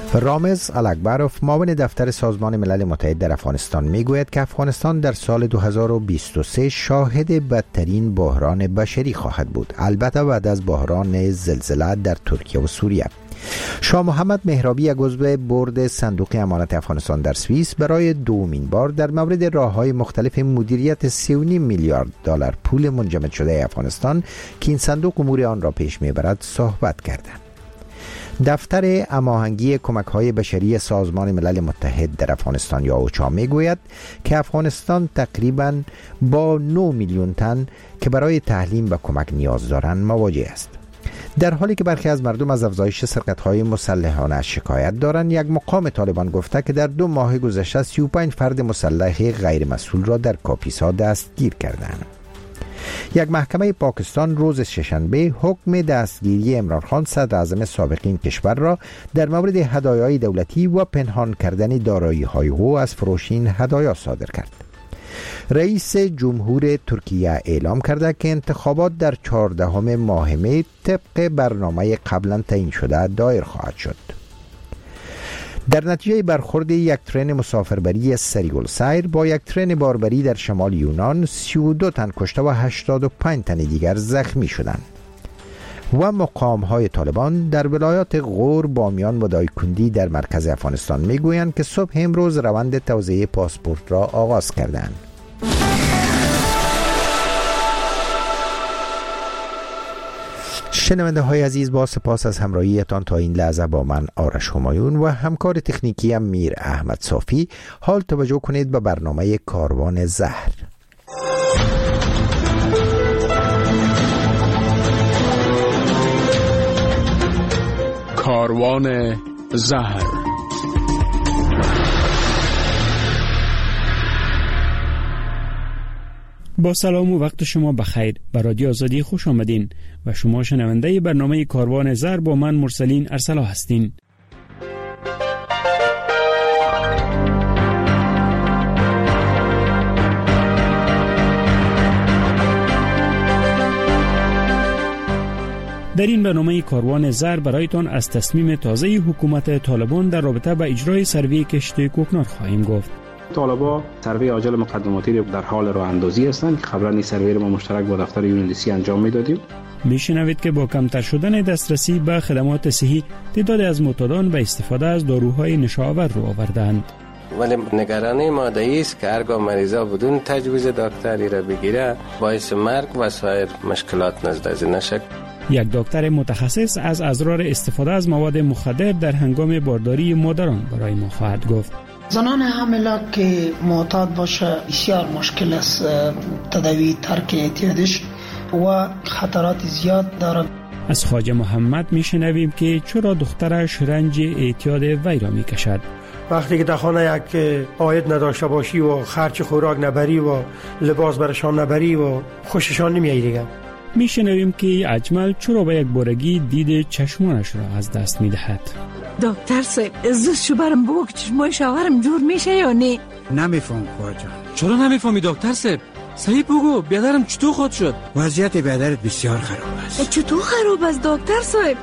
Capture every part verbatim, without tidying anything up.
رامز الاکبروف معاون دفتر سازمان ملل متحد در افغانستان میگوید که افغانستان در سال دو هزار و بیست و سه شاهد بدترین بحران بشری خواهد بود، البته بعد از بحران زلزله در ترکیه و سوریه. شاه محمد مهرابی عضو بورد صندوق امانت افغانستان در سوئیس برای دومین بار در مورد راه‌های مختلف مدیریت سه و نیم میلیارد دلار پول منجمد شده افغانستان که این صندوق امور آن را پیش میبرد صحبت کردند. دفتر هماهنگی کمک‌های بشری سازمان ملل متحد در افغانستان یا اوچا میگوید که افغانستان تقریباً با نه میلیون تن که برای تعلیم و کمک نیاز دارند مواجه است. در حالی که برخی از مردم از افزایش سرقت‌های مسلحانه شکایت دارند، یک مقام طالبان گفته که در دو ماه گذشته سی و پنج فرد مسلح غیر مسئول را در کاپیسا دستگیر کردند. یک محکمه پاکستان روز شنبه حکم دستگیری عمران خان صدراعظم سابق این کشور را در مورد هدایای دولتی و پنهان کردن دارایی‌های او از فروش این هدایا صادر کرد. رئیس جمهور ترکیه اعلام کرده که انتخابات در چهاردهم ماه می طبق برنامه قبلا تعیین شده دایر خواهد شد. در نتیجه برخورد یک ترن مسافربری سریع السیر با یک ترن باربری در شمال یونان، سی و دو تن کشته و هشتاد و پنج تن دیگر زخمی شدند. و مقام‌های طالبان در ولایات غور، بامیان و دایکندی در مرکز افغانستان میگویند که صبح امروز روند توزیع پاسپورت را آغاز کردند. شنونده های عزیز، با سپاس از همراهیتان تا این لحظه با من آرش همایون و همکار تکنیکی میر احمد صافی. حال توجه کنید به برنامه کاروان زهر. کاروان زهر. با سلام و وقت شما بخیر. به رادیو آزادی خوش آمدین و شما شنونده برنامه کاروان زهر با من مرسلین ارسلا هستین. در این برنامه کاروان زهر برایتان از تصمیم تازه حکومت طالبان در رابطه با اجرای سروی کشت کوکنار خواهیم گفت. طالبان سروی عاجل مقدماتی در حال راه اندازی هستند که قبلا این سروی را ما مشترک با دفتر یو ان دی سی انجام میدادیم. میشنوید که با کمتر شدن دسترسی به خدمات صحی، تعداد از معتادان به استفاده از داروهای نشاور رو آوردند. ولی نگرانی ماده است که هرگاه مریضا بدون تجویز دکتری را بگیره باعث مرگ و سایر مشکلات نزد از نشه. یک دکتر متخصص از اضرار استفاده از مواد مخدر در هنگام بارداری مادران برای ما خواهد گفت. زنان حامله که معتاد باشه بسیار مشکل است تداوی، ترک اعتیادش و خطرات زیاد دارد. از خواجه محمد میشنویم که چرا دخترش رنج اعتیاد وی را میکشد. وقتی که در خانه یک عاید نداشته باشی و خرج خوراک نبری و لباس برشان نبری و خوششان نمیایی دیگه. میشنویم که اجمل چرا به یک بارگی دید چشمانش را از دست میدهد. دکتر صاحب زود شو برم بگو که چشمای شوهرم جور میشه یا نه؟ نمیفهم خواجه. چرا نمیفهمی دکتر صاحب؟ صحیح بگو بیادرم چطور خود شد؟ وضعیت بیادرت بسیار خراب است. چطور خراب است دکتر صاحب؟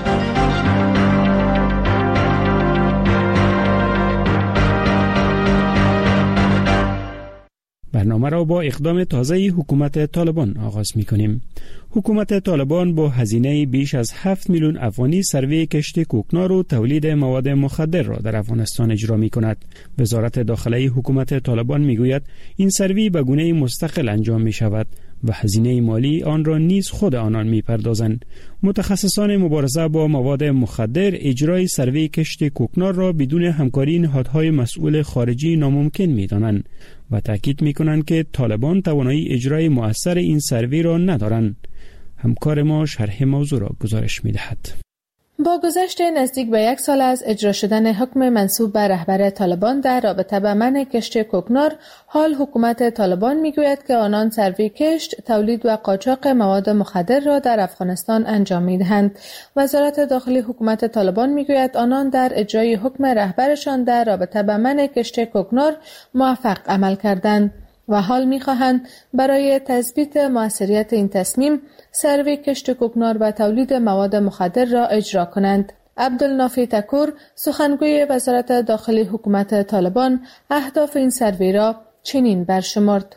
برنامه را با اقدام تازه حکومت طالبان آغاز می کنیم. حکومت طالبان با هزینه بیش از هفت میلیون افغانی سروی کشت کوکنار و تولید مواد مخدر را در افغانستان اجرا می کند. وزارت داخله حکومت طالبان می گوید این سروی به گونه مستقل انجام می شود و هزینه مالی آن را نیز خود آنان می پردازند. متخصصان مبارزه با مواد مخدر اجرای سروی کشت کوکنار را بدون همکاری نهادهای مسئول خارجی ناممکن می دانند و تاکید می کنند که طالبان توانایی اجرای مؤثر این سروی را ندارند. همکار ما شرح موضوع را گزارش می دهد. با گذشت نزدیک به یک سال از اجرا شدن حکم منسوب به رهبر طالبان در رابطه با منع کشت کوکنار، حال حکومت طالبان میگوید که آنان سروی کشت، تولید و قاچاق مواد مخدر را در افغانستان انجام میدهند. وزارت داخلی حکومت طالبان میگوید آنان در اجرای حکم رهبرشان در رابطه با منع کشت کوکنار موفق عمل کردند و حال می‌خواهند برای تثبیت موثریت این تصمیم سروی کشت کوکنار و تولید مواد مخدر را اجرا کنند. عبدالنافی تکور سخنگوی وزارت داخلی حکومت طالبان اهداف این سروی را چنین برشمرد: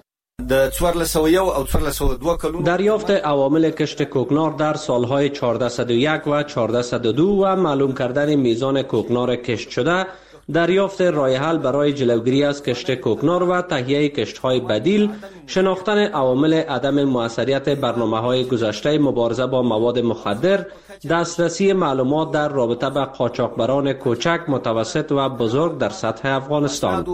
دریافت عوامل کشت کوکنار در سالهای چهارصد و یک و چهارصد و دو و معلوم کردن میزان کوکنار کشت شده، دریافت راه حل برای جلوگیری از کشت کوکنار و تهیه کشت‌های بدیل، شناختن عوامل عدم موثریت برنامه‌های گذشته مبارزه با مواد مخدر، دسترسی معلومات در رابطه با قاچاقبران کوچک، متوسط و بزرگ در سطح افغانستان.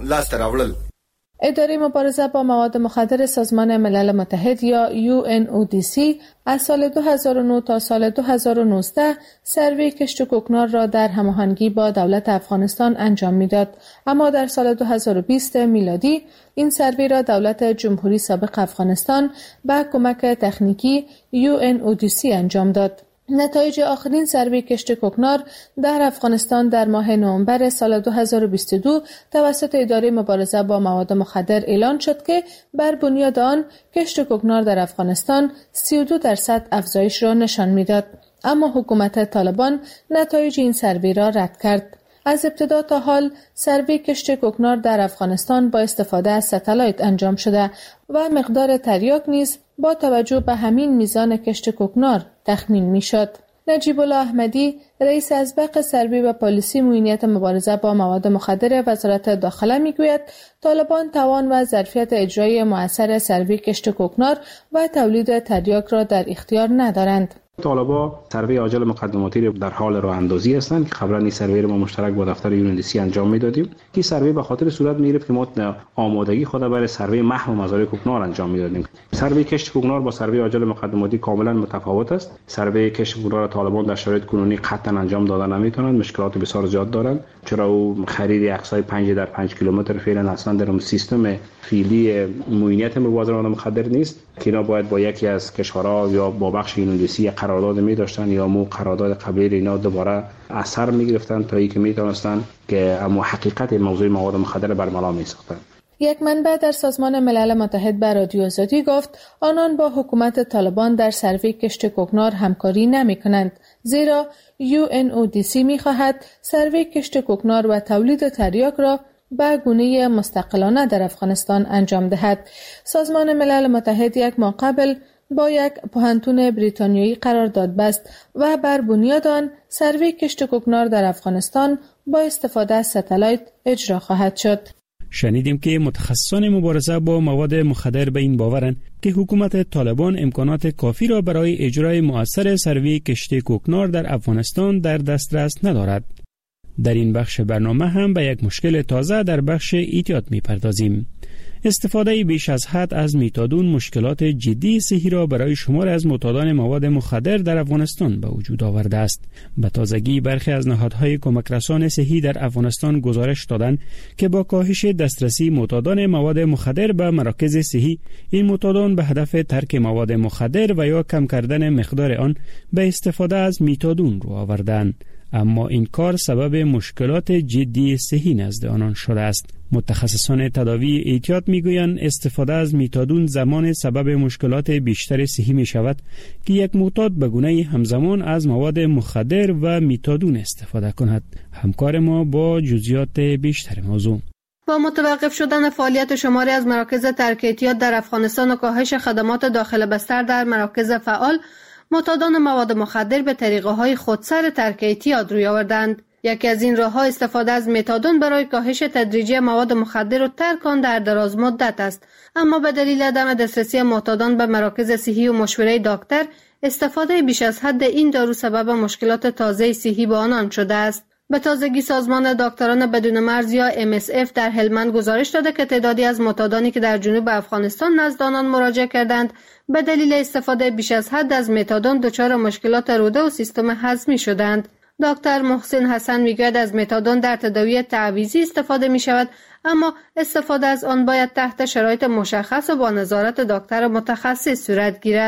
اداره مبارزه با مواد مخدر سازمان ملل متحد یا یو ان او دی سی از سال دو هزار و نه تا سال دو هزار و نوزده سروی کشت کوکنار را در هماهنگی با دولت افغانستان انجام میداد، اما در سال دو هزار و بیست میلادی این سروی را دولت جمهوری سابق افغانستان با کمک تکنیکی یو ان او دی سی انجام داد. نتایج آخرین سروی کشت کوکنار در افغانستان در ماه نوامبر سال دو هزار و بیست و دو توسط اداره مبارزه با مواد مخدر اعلان شد که بر بنیاد آن کشت کوکنار در افغانستان سی و دو درصد افزایش را نشان میداد، اما حکومت طالبان نتایج این سروی را رد کرد. از ابتدا تا حال سروی کشت کوکنار در افغانستان با استفاده از ستلایت انجام شده و مقدار تریاک نیز با توجه به همین میزان کشت کوکنار تخمین میشد. نجیب الله احمدی، رئیس اسبق سروی و پالیسی معینیت مبارزه با مواد مخدر وزارت داخله میگوید طالبان توان و ظرفیت اجرای مؤثر سروی کشت کوکنار و تولید تریاک را در اختیار ندارند. طالبا سروی عاجل مقدماتی در حال راه اندازی هستند که قبلا این سروی رو ما مشترک با دفتر یو ان دی سی انجام میدادیم. این سروی به خاطر صورت میگرفت که ما آمادگی خود برای سروی محو مزارع کوکنار انجام میدادیم. سروی کشت کوکنار با سروی عاجل مقدماتی کاملا متفاوت است. سروی کشت کوکنار طالبان در شرایط کنونی قطعا انجام دادن نمیتونند، مشکلات بسیار زیاد دارند، چرا او خرید اقصای پنج در پنج کیلومتر فعلا اصلا در سیستم فعلی معینیت مبارزه با مواد مخدر نیست که اینا باید با یکی از کشورها یا با بخش یو ان دی سی قرارداد می داشتن یا مو قرارداد قبلی اینا دوباره اثر می گرفتن تا اینکه می توانستن که اما حقیقت موضوع مواد مخدر برملا می ساختن. یک منبع در سازمان ملل متحد به رادیو آزادی گفت آنان با حکومت طالبان در سروی کشت کوکنار همکاری نمی کنند، زیرا یو ان او دی سی می خواهد سروی کشت کوکنار و تولید تریاک را به گونه مستقلانه در افغانستان انجام دهد. سازمان ملل متحد یک ماه قبل با یک پوهنتون بریتانیایی قرارداد بست و بر بنیاد آن سروی کشت کوکنار در افغانستان با استفاده از ستلایت اجرا خواهد شد. شنیدیم که متخصصان مبارزه با مواد مخدر به این باورند که حکومت طالبان امکانات کافی را برای اجرای مؤثر سروی کشت کوکنار در افغانستان در دسترس ندارد. در این بخش برنامه هم به یک مشکل تازه در بخش ایتیاد می‌پردازیم. استفاده بیش از حد از میتادون مشکلات جدی صحی را برای شمار از معتادان مواد مخدر در افغانستان به وجود آورده است. به تازگی برخی از نهادهای کمک رسان صحی در افغانستان گزارش دادند که با کاهش دسترسی معتادان مواد مخدر به مراکز صحی، این معتادان به هدف ترک مواد مخدر و یا کم کردن مقدار آن به استفاده از میتادون رو آوردند. اما این کار سبب مشکلات جدی صحی نزد آنان شده است. متخصصان تداوی احتیاط میگویند استفاده از میتادون زمان سبب مشکلات بیشتر صحی می شود که یک معتاد به گونه همزمان از مواد مخدر و میتادون استفاده کند. همکار ما با جزئیات بیشتر موضوع. با متوقف شدن فعالیت شماری از مراکز ترک اعتیاد در افغانستان و کاهش خدمات داخل بستر در مراکز فعال، معتادان مواد مخدر به طریقه‌های خودسر ترک اعتیاد روی آوردند. یکی از این راه‌ها استفاده از متادون برای کاهش تدریجی مواد مخدر و ترک آن در دراز مدت است، اما به دلیل عدم دسترسی معتادان به مراکز صحی و مشوره دکتر، استفاده بیش از حد این دارو سبب مشکلات تازه صحی به آنان شده است. به تازگی سازمان دکتران بدون مرز یا ام اس اف در هلمند گزارش داده که تعدادی از معتادانی که در جنوب افغانستان نزد آنان مراجعه کردند به دلیل استفاده بیش از حد از متادون دچار مشکلات روده و سیستم هضمی شدند. دکتر محسن حسن میگوید از متادون در تداوی تعویضی استفاده می شود، اما استفاده از آن باید تحت شرایط مشخص و با نظارت دکتر متخصص صورت گیرد.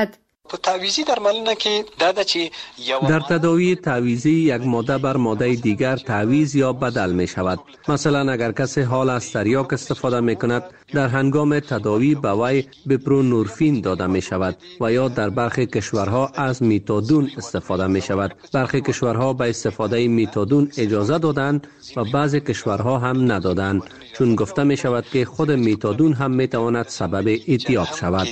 تعویزی درملنه که داده چی در تداوی تعویزی یک ماده بر ماده دیگر تعویض یا بدل می شود. مثلا اگر کسی حال از تریاک استفاده می کند، در هنگام تداوی به وی بپرونورفین داده می شود و یا در برخی کشورها از میتادون استفاده می شود. برخی کشورها به استفاده میتادون اجازه دادند و بعضی کشورها هم ندادند، چون گفته می شود که خود میتادون هم می تواند سبب اعتیاد شود.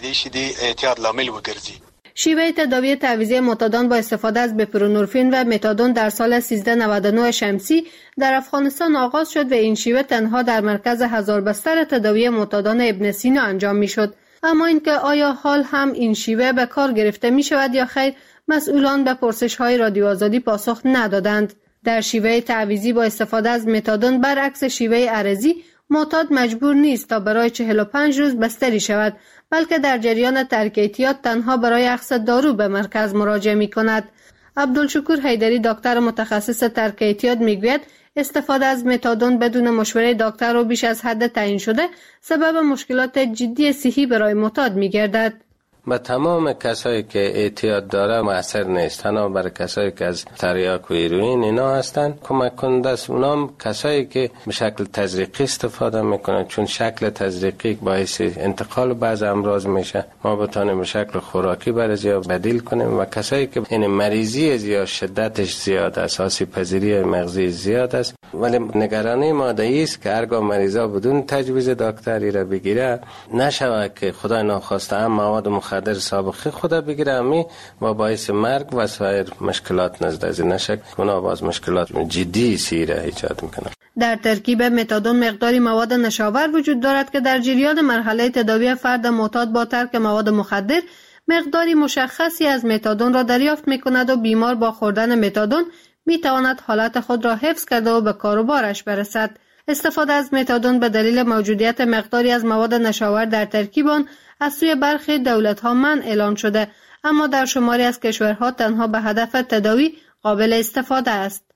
شیوه تداوی تعویضی متادون با استفاده از بپرونورفین و متادون در سال سیزده نود و نه شمسی در افغانستان آغاز شد و این شیوه تنها در مرکز هزار بستر تداوی متادون ابن سینا انجام می شد. اما اینکه آیا حال هم این شیوه به کار گرفته می شود یا خیر، مسئولان به پرسش های رادیو آزادی پاسخ ندادند. در شیوه تعویضی با استفاده از متادون برعکس شیوه عرضی، معتاد مجبور نیست تا برای چهل و پنج روز بستری شود، بلکه در جریان ترک اعتیاد تنها برای اخذ دارو به مرکز مراجعه می کند. عبدالشکور حیدری، دکتر متخصص ترک اعتیاد، می گوید استفاده از متادون بدون مشوره دکتر و بیش از حد تعیین شده سبب مشکلات جدی صحی برای معتاد می گردد. به تمام کسایی که اعتیاد داره مؤثر نیست، تنها برای کسایی که از تریاک و هیروئین اینا هستن کمک کننده است. اونام کسایی که به شکل تزریقی استفاده میکنن، چون شکل تزریقی باعث انتقال بعض امراض میشه. ما بتونیم به شکل خوراکی برای یا بدیل کنیم و کسایی که این مریضی یا شدتش زیاد است، آسیب پذیری مغزی زیاد است. ولی نگرانی ما است که هرگاه مریضا بدون تجویز دکتری را بگیره نشود که خدای ناخواسته هم مواد مخدر سابقه خدا بگیره امی و باعث مرگ و سایر مشکلات نزد از نشک اونا باز مشکلات جدی سیره ایجاد میکنه. در ترکیب متادون مقداری مواد نشاور وجود دارد که در جریان مرحله تداوی فرد معتاد با ترک مواد مخدر مقداری مشخصی از متادون را دریافت میکند و بیمار با خوردن متادون میتواند حالت خود را حفظ کرده و به کار و بارش برسد. استفاده از متادون به دلیل موجودیت مقداری از مواد نشاور در ترکیب آن از سوی برخی دولت‌ها منع اعلان شده، اما در شماری از کشورها تنها به هدف تداوی قابل استفاده است.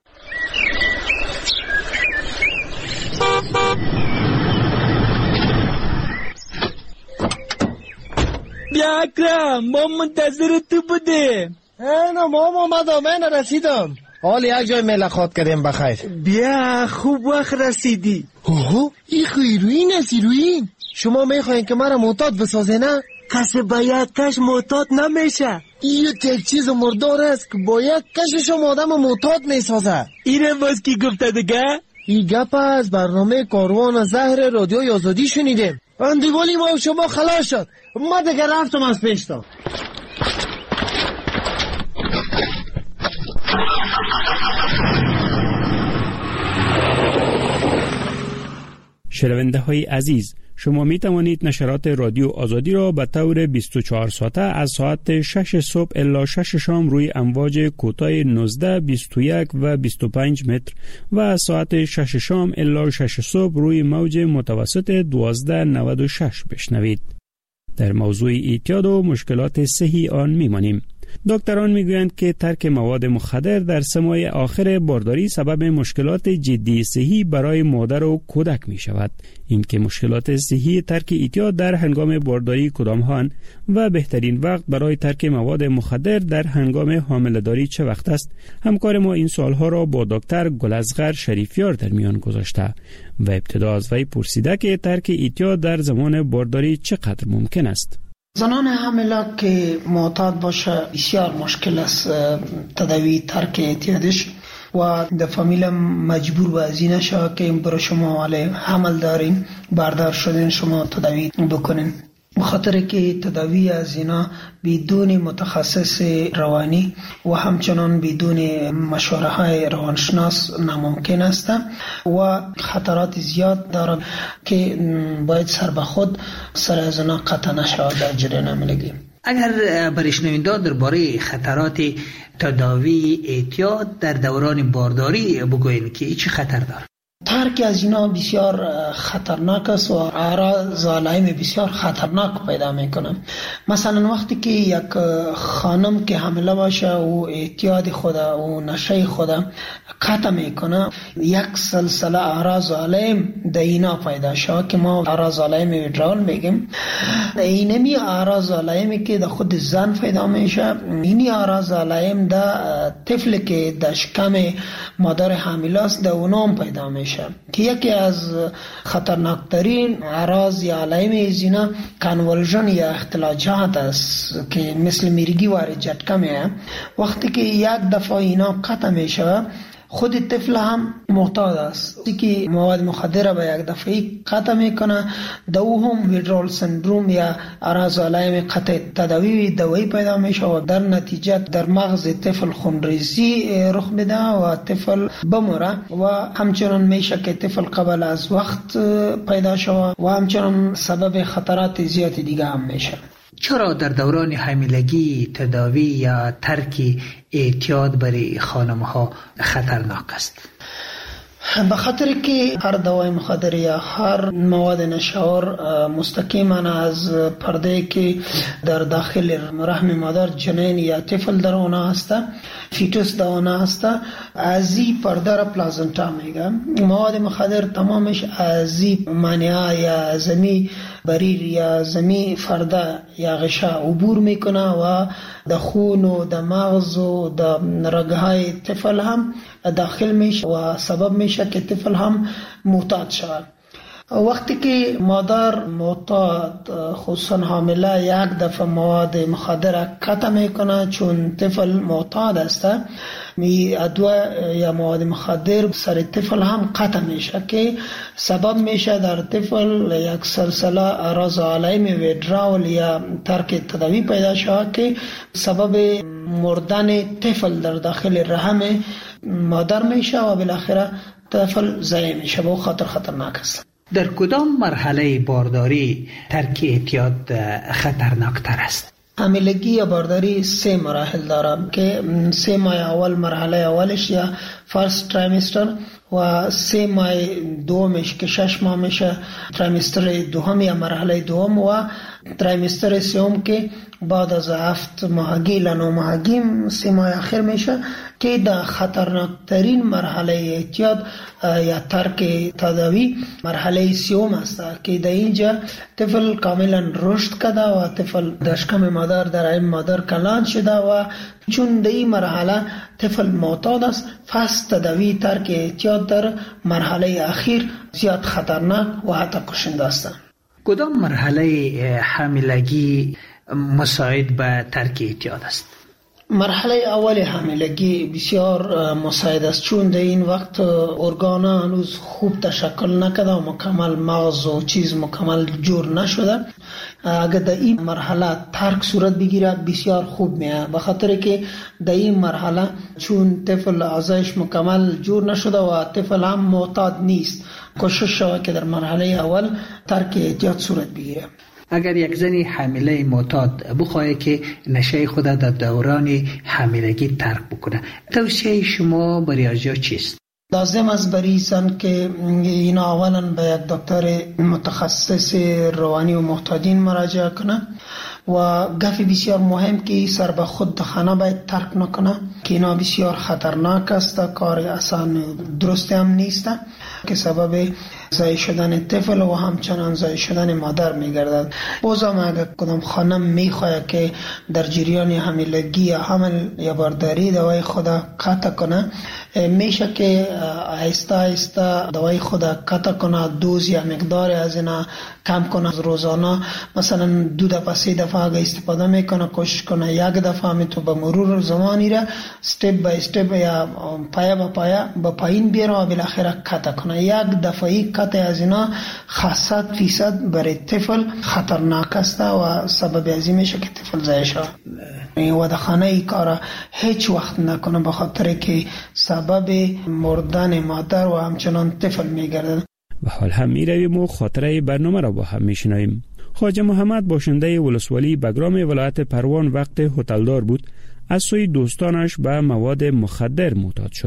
بیا اکرم، ما منتظر تو بودیم. اینا ما اومدم، من رسیدم. حال یک جای ملاقات کردیم بخیر. بیا خوب وقت رسیدی. اوه این هیروئین است، هیروئین. شما میخواین که مرا معتاد بسازه نه؟ کسی باید کش معتاد نمیشه. این یک چیز مردار است که باید کشش آدم معتاد میسازه. اینه باز کی گفته دیگه؟ این گپ از برنامه کاروان زهر رادیوی آزادی شنیدیم. اندیوالی ما شما خلاص شد. ما دیگه رفتم از پیشتا. شنونده های عزیز، شما می توانید نشرات رادیو آزادی را به طور بیست و چهار ساعته از ساعت شش صبح الی شش شام روی امواج کوتاه نوزده، بیست و یک و بیست و پنج متر و از ساعت شش شام الی شش صبح روی موج متوسط دوازده نود و شش بشنوید. در موضوع اعتیاد و مشکلات صحی آن میمانیم. دکتران میگویند که ترک مواد مخدر در سه ماه آخر بارداری سبب مشکلات جدی صحی برای مادر و کودک می شود. این که مشکلات صحی ترک اعتیاد در هنگام بارداری کدام هان و بهترین وقت برای ترک مواد مخدر در هنگام حامله‌داری چه وقت است؟ همکار ما این سوالها را با دکتر گلازغر شریفیار در میان گذاشته و ابتدا از وی پرسیده که ترک اعتیاد در زمان بارداری چقدر ممکن است. زنان حامله که معتاد باشه بسیار مشکل است تداوی ترک اعتیادش و در فامیل مجبور به ازی نشه که برای شما علی حمل دارین باردار شدین شما تداوی بکنین، بخاطر که تداوی از اینا بدون متخصص روانی و همچنان بدون مشوره های روانشناس ناممکن است و خطرات زیاد دارد که باید سر به خود سر از اینا قطع نشود در جریان عملگی. اگر برای شنونده درباره خطرات تداوی اعتیاد در دوران بارداری بگوین که چه خطر داره؟ ترک از اینا بسیار خطرناک است و اعراض علائم بسیار خطرناک پیدا میکنه. مثلا وقتی که یک خانم که حامله باشه و اعتیاد خود و نشه خود قطع میکنه، یک سلسله اعراض علائم در اینا پیدا شد که ما اعراض علائم ویدرال میگیم. اینمی اعراض علائمی که در خود زن پیدا میشه، اینی اعراض علائم در طفل که در شکم مادر حامله است در اونام پیدا میشه که یکی از خطرناکترین اعراض یا علائم زینا کانولژن یا اختلاجات است که مثل میرگی وارد جټکه میه. وقتی که یک دفعه اینا قطع میشه، خود طفل هم محتاج است که مواد مخدر به یک دفعه قطع میکنه. دو هم ویدرال سندروم یا اعراض علائم قطع تداوی دوایی پیدا میشه و در نتیجه در مغز طفل خونریزی رخ میده و طفل بمره و همچنان میشه که طفل قبل از وقت پیدا شود و همچنان سبب خطرات زیاد دیگه هم میشه. چرا در دوران حاملگی تداوی یا ترک اعتیاد برای خانم ها خطرناک است؟ به خاطر که هر دوای مخدر یا هر مواد نشاور مستقیما از پرده که در داخل رحم مادر جنین یا طفل در اون هست، فیتوس در اون هست، از این پرده را پلازنتا میگه. مواد مخدر تمامش از این مانعه یا زمین بریر یا زمین فرده یا غشا عبور میکنه و در خون و در مغز و در رگهای طفل هم داخل میشه و سبب میشه که طفل هم معتاد شود. وقتی که مادر معتاد خصوصا حامله یک دفعه مواد مخدر قطع میکنه، چون طفل معتاد است، می ادویه یا مواد مخدر سر طفل هم قطع میشه که سبب میشه در طفل یک سلسله اعراض علائم ویدرال یا ترک تداوی پیدا شود که سبب مردن طفل در داخل رحم مادر میشه و بالاخره طفل ضایع میشه و خطر خطرناک است. در کدام مرحله بارداری ترک اعتیاد خطرناک تر است؟ حاملگی یا بارداری سه مراحل داره که سه ماه اول مرحله اولش یا فرست ترایمستر و سه ماه دومش که شش ماه میشه ترایمستر دوم یا مرحله دوم و ترایمستر سوم که بعد از هفت ماهگی لنو ماهگی سه ماه آخر میشه که در خطرناکترین مرحله اعتیاد یا ترک تداوی مرحله سوم است که در اینجا طفل کاملا رشد کرده و طفل در شکم مادر در این مادر کلان شده و چون در این مرحله طفل معتاد است، پس تداوی ترک اعتیاد در مرحله اخیر زیاد خطرناک و حتی کشنده است. کدام مرحله حاملگی مساعد به ترک اعتیاد است؟ مرحله اول حاملگی بسیار مساعد است، چون در این وقت ارگان هنوز خوب تشکل نکرده و مکمل مغز و چیز مکمل جور نشده. اگر در این مرحله ترک صورت بگیره بسیار خوب میه، به خاطر که در این مرحله چون طفل اعضایش مکمل جور نشده و طفل هم معتاد نیست، کوشش شود که در مرحله اول ترک اعتیاد صورت بگیره. اگر یک زنی حامله معتاد بخواهی که نشه خود در دوران حاملگی ترک بکنه، توصیه شما برای آنها چیست؟ لازم است برای زن که اینا اولا به یک دکتر متخصص روانی و معتادین مراجعه کنه و گفی بسیار مهم که سر به خود خانه باید ترک نکنه که اینا بسیار خطرناک است، کار آسان درست هم نیست که سبب ضایع شدن طفل و همچنان ضایع شدن مادر میگردد. بازم اگر کدام خانم میخواد که در جریان حاملگی یا حمل یا بارداری دوای خود قطع کنه، میشه که آهسته آهسته دوای خود قطع کنه، دوز یا مقدار از اینا کم کنه روزانه. مثلا دو دفعه سه دفعه اگه استفاده میکنه کوشش کنه یک دفعه می تو به مرور زمانی را استپ بای استپ یا پایا با پایا با پایین بیاره و بالاخره قطع کنه. یک دفعه قطع از اینا خاصت فیصد برای طفل خطرناک است و سبب ازی میشه که طفل ضایع شود. و در خانه ای کار هیچ وقت نکنه، به خاطر که سبب مردن مادر و همچنان طفل میگردد. و حال هم می رویم و خاطره برنامه را با هم می شنویم. خواجه محمد باشنده ولسوالی بگرام ولایت پروان وقت هتلدار بود، از سوی دوستانش به مواد مخدر معتاد شد.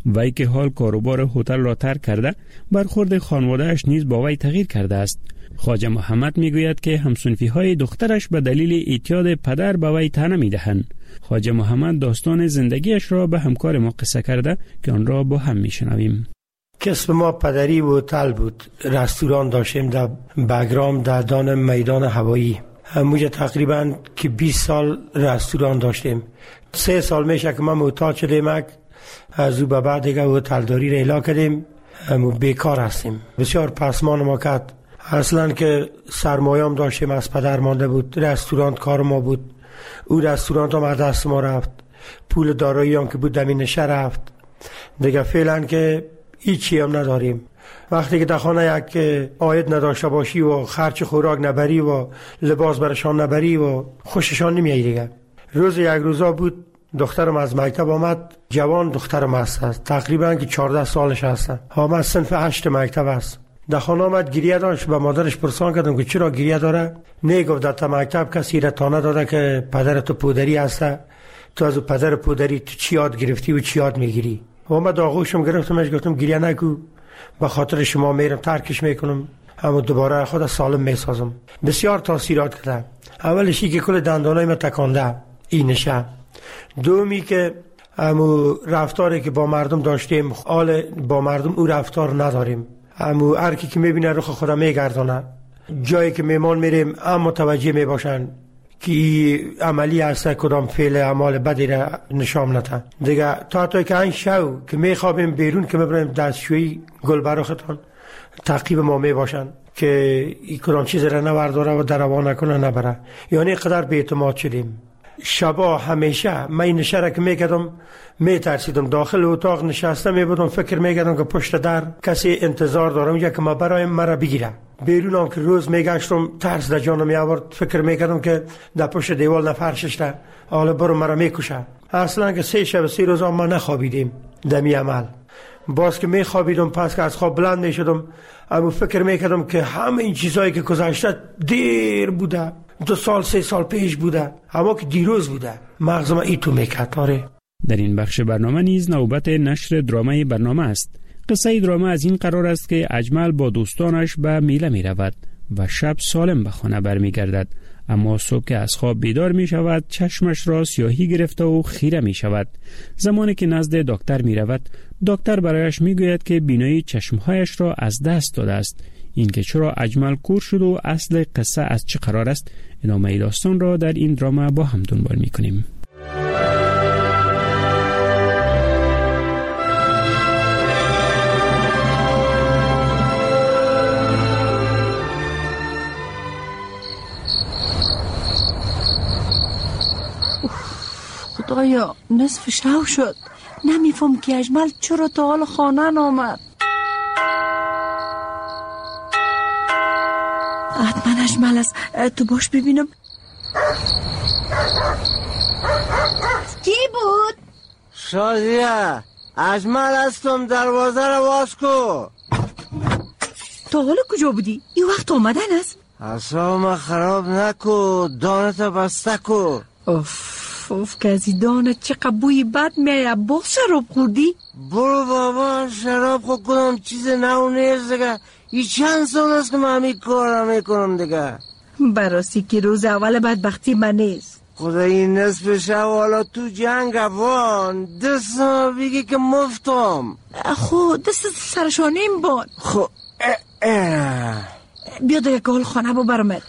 وی که حال کاروبار هتل را ترک کرده، برخورد خانواده‌اش نیز با وی تغییر کرده است. خواجه محمد میگوید که همسنفی های دخترش به دلیل اعتیاد پدر به وی طعنه میدهند. خواجه محمد داستان زندگیش را به همکار ما قصه کرده که آن را با هم میشنویم. کسب ما پدری و هتل بود. رستوران داشتیم در بگرام در دان میدان هوایی. همونجا تقریبا که بیست سال رستوران داشتیم. سه سال میشه که ما معتاد شدیم، از او به بعد دیگه هتلداری را اعلام کردیم. همون بیکار هستیم. بسیار پسمان ما کرد. اصلا که سرمایه‌ام داشتیم از پدر مانده بود. رستوران کار ما بود. او رستوران هم از دست ما رفت. پول دارایی هم که بود دمین نشه رفت. دیگه فعلا که هیچی هم نداریم. وقتی که در خانه یک عاید نداشته باشی و خرچ خوراک نبری و لباس برشان نبری و خوششان نمیایی دیگه. روز یک روزا بود دخترم از مکتب آمد. جوان دخترم هست، تقریبا که چهارده سالش هست. آمد صنف هشت مکتب است. در خانه آمد گریه داشت. به مادرش پرسان کردم که چرا گریه داره. نه گفت در مکتب کسی را تانه داده که پدر تو پودری هسته، تو از پدر پودری تو چی یاد گرفتی و چی یاد میگیری. آمد آغوشم گرفتمش گفتم گریه نکو، به خاطر شما میرم ترکش میکنم، اما دوباره خود سالم میسازم. بسیار تاثیرات کرده. اولش که کل دندانای ما تکانده این نشه. دومی که امو رفتاری که با مردم داشتیم حال با مردم او رفتار نداریم. امو هر کی که میبینه رخ خدا میگردانه. جایی که میمان میریم هم متوجه میباشن که عملی هسته کدام فعل اعمال بدی را نشان نده. دیگه تا تا که این شو که میخوابیم بیرون که میبریم دستشویی گل براختان تعقیب ما میباشن که این کدام چیز را نورداره و دروا نکنه نبره. یعنی قدر بی‌اعتماد شدیم. شبا همیشه من نشه را که میکردم میترسیدم. داخل اتاق نشسته میبودم فکر میکردم که پشت در کسی انتظار دارم یا که ما برایم مرا بگیره. بیرونم که روز میگشتم ترس در جانم میآورد. فکر میکردم که در پشت دیوال نفرششته حالا برو مرا میکشه. اصلا که سه شب سه روز ما نخوابیدیم دمی عمل. باز که میخوابیدم پس که از خواب بلند میشدم اما فکر میکردم که همه این چیزایی که گذشته دیر بوده، دو سال سه سال پیش بوده، اما که دیروز بوده. مغزم ای تو میکرد. آره. در این بخش برنامه نیز نوبت نشر درامه برنامه است. قصه درامه از این قرار است که اجمل با دوستانش به میله می رود و شب سالم به خانه برمی گردد، اما صبح که از خواب بیدار می شود چشمش را سیاهی گرفته و خیره می شود. زمانی که نزد دکتر می رود دکتر برایش می گوید که بینایی چشمهایش را از دست داده است. این که چرا اجمل کور شد و اصل قصه از چه قرار است، ادامه داستان را در این درامه با هم دنبال می کنیم. خدایا نصف شو شد. نمیفهم که اجمل چرا تا حال خانه نامد. حتما اجمل است. تو باش ببینم. کی بود؟ شادیه اجمل هستم، دروازه رو باز کو. تا حالا کجا بودی؟ این وقت آمدن است. اصلا خراب نکو، دانتا بسته کو. اوف اوف که از دانه چقدر بوی بد میایه. باز شراب خوردی؟ برو بابا شراب خود کنم چیز نو نیست دیگه. این چند سال است که من همین کارم میکنم دیگه. براسی که روز اول بدبختی من نیست. خدا این نصف شب حالا تو جنگ افغان دست ما بگی که مفتم. خود دست سرشانیم بان. خب بیا دیگه که حال خانه با برمد.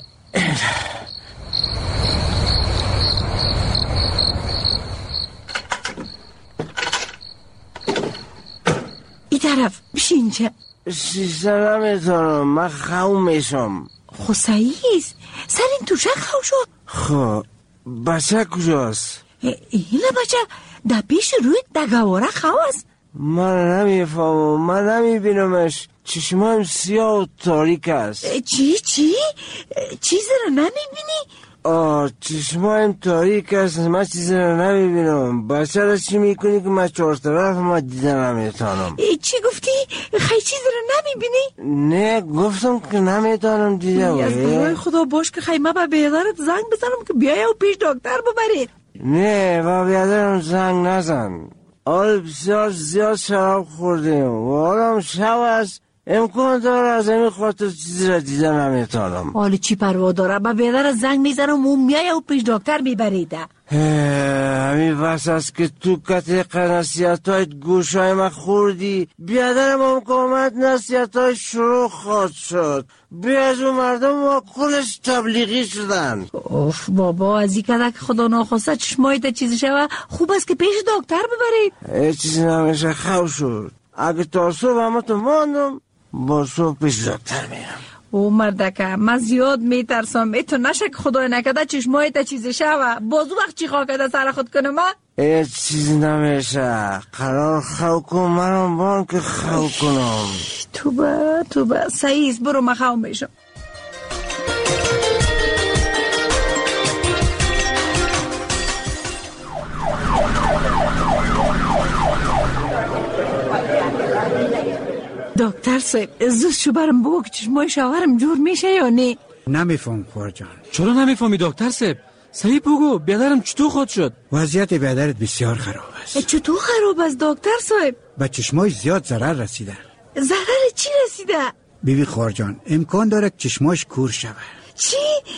این طرف بشین. چه شیسته نمیتونم، من خواه میشم. خو صحیحیست، سر این توشه خواه شد. خب بچه کجاست؟ اینه بچه در پیش روی دگواره خواه است. من نمیفهمم، من نمیبینمش. چشمایم سیاه و تاریک است. چی چی؟ چیزی رو نمیبینی؟ آه چشمایم تاریک است، من چیزی رو نمیبینم. بچه رو چی میکنی که من چهار طرف ما دیده نمیتانم؟ چی گفتی؟ خیلی چیزی رو نمیبینی؟ نه گفتم که نمیتانم دیده. از برای خدا باش که خیلی من با بیادرت زنگ بزنم که بیای و پیش دکتر ببرید. نه با بیادرم زنگ نزن. حال بسیار زیاد شراب خوردیم و حالم شب است، امکان داره از همین خاطر چیزی را دیده نمیتانم. حالا چی پروا داره؟ با بیادر زنگ میزنم و میای و پیش دکتر میبریده. همین وقت است که تو کتیق نصیحت های گوش های من خوردی. بیادرم هم که آمد نصیحت های شروع خواهد شد. بیاز و مردم ما کلش تبلیغی شدن. اوف بابا، از این کده که خدا ناخواسته چشمایت چیزی شوه، خوب است که پیش دکتر ببرید. هیچ چیزی نمیشه خواه شد. اگه تا صبح همه تو ماندم با صبح پیش دکتر میرم. او مردکه من زیاد میترسم، ای تو نشه که خدای نکده چشمایت چیزی شوه، بازو وقت چی خواه کده سر خود کنم من؟ هیچ چیزی نمیشه. قرار خو کن منم بان که خو کنم. توبه توبه سعیز برو من خو میشم. دکتر صاحب زود شو برم بگو که چشمای شوهرم جور میشه یا نه؟ نمیفهم خوار جان. چرا نمیفهمی دکتر صاحب؟ صحیح بگو بیادرم چطور خود شد؟ وضعیت بیادرت بسیار خراب است. چطور خراب است دکتر صاحب؟ به چشمای زیاد ضرر رسیده. ضرر چی رسیده؟ بیبی خوار جان امکان داره که چشماش کور شود. چی؟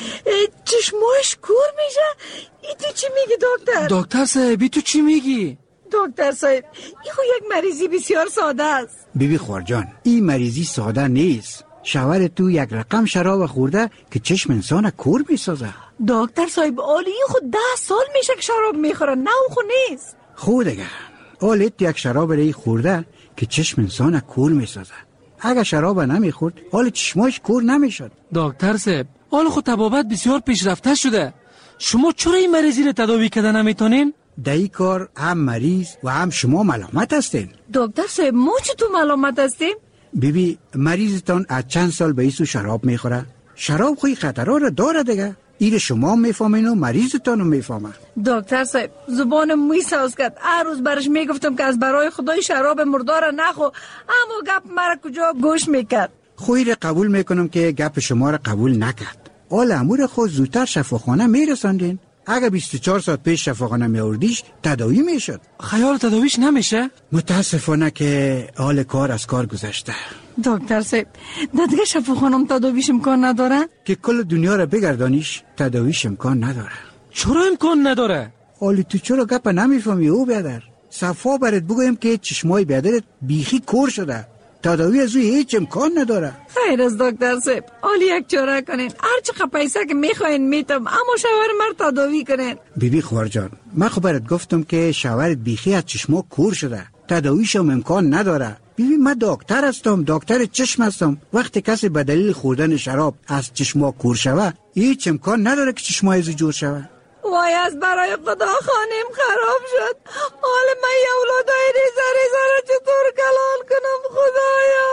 چشماش کور میشه؟ ای تو چی میگی دکتر؟ دکتر صاحب تو چی میگی؟ دکتر صاحب این خو یک مریضی بسیار ساده است. بیبی خوار جان این مریضی ساده نیست. شوهر تو یک رقم شراب خورده که چشم انسان کور میسازه. دکتر صاحب آلی خود ده سال میشه که شراب میخوره، نه او خو نیست. خود دیگه آلیت یک شراب ری خورده که چشم انسان کور میسازه. اگه شراب نمیخورد حال چشماش کور نمیشد. دکتر صاحب حال خود طبابت بسیار پیشرفته شده، شما چرا این مریضی رو تداوی کردن نمیتونین؟ در این کار هم مریض و هم شما ملامت هستین. دکتر صاحب ما چطور ملامت هستیم؟ بیبی مریضتان از چند سال به ایسو شراب میخوره. شراب خوی خطرها را داره دیگه. این شما میفهمین و مریضتانو میفهمه. دکتر صاحب زبان موی ساز کرد. هر روز برش میگفتم که از برای خدای شراب مردار نخو، اما گپ مرا کجا گوش میکرد. خوی را قبول میکنم که گپ شما را قبول نکرد. آل امور خود زودتر شفاخانه میرساندین. اگه بیست و چهار ساعت پیش شفاخانه میاوردیش تداوی میشد. خیال تداویش نمیشه؟ متاسفانه که حال کار از کار گذشته. دکتر صاحب دیگه شفاخانم تداویش امکان نداره؟ که کل دنیا را بگردانیش تداویش امکان نداره. چرا امکان نداره؟ حالی تو چرا گپ نمیفهمی او بیادر؟ صفا برات بگویم که چشمای بیادرت بیخی کور شده. تداوی از اوی هیچ امکان نداره. خیر از دکتر صاحب حالی یک چاره کنین، هر چقدر پیسه که میخواین میتم، اما شوهر مرد تداوی کنین. بیبی خوار جان من خب برات گفتم که شوهرت بیخی از چشما کور شده، تداویش هم امکان نداره. بیبی من دکتر هستم، دکتر چشم هستم. وقتی کسی به دلیل خوردن شراب از چشما کور شوه هیچ امکان نداره که چشما از جور شوه. وای از برای خدا خانم خراب شد. حال من یه اولادای ریزه ریزه را چطور کلال کنم خدایا؟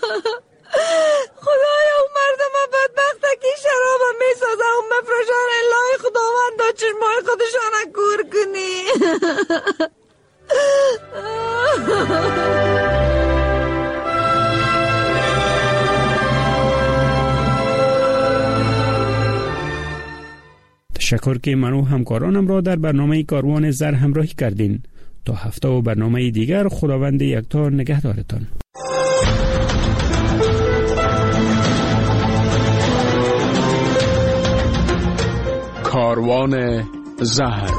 خدایا اون مردم بدبخته که شراب هم میسازه اون مفرشان الهی خداوند دا چشمای خودشان کور کنی. تشکر که من و همکارانم را در برنامه کاروان زر همراهی کردین. تا هفته و برنامه دیگر خداوند یکتا نگهدارتان. کاروان زهر.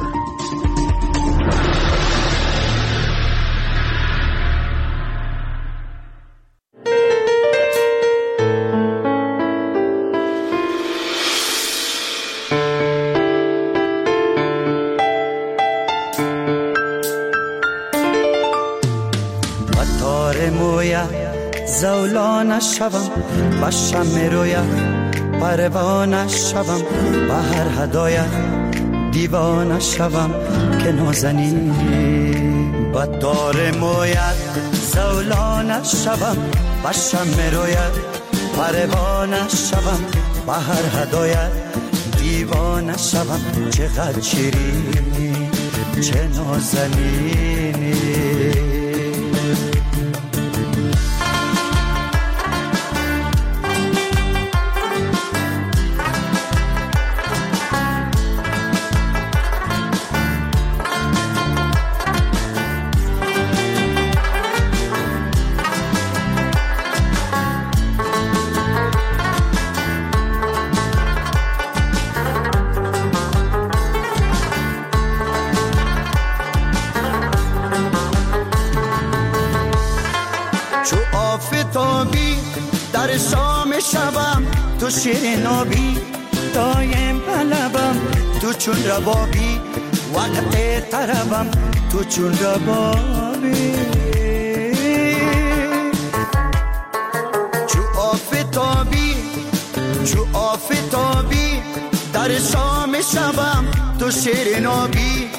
زولانه شوم و شم رویت پروانه شوم و هر هدایت دیوانه شوم که نازنی با دار مویت زولانه شوم و شم رویت پروانه شوم و هر هدایت دیوانه شوم چقدر شیرینی چه نازنینی. آفتابی در شام شبم، تو شیر نابی دایم بلبم، تو چون ربابی وقت طربم، تو چون ربابی. چو آفتابی چو آفتابی در شام شبم، تو شیر نابی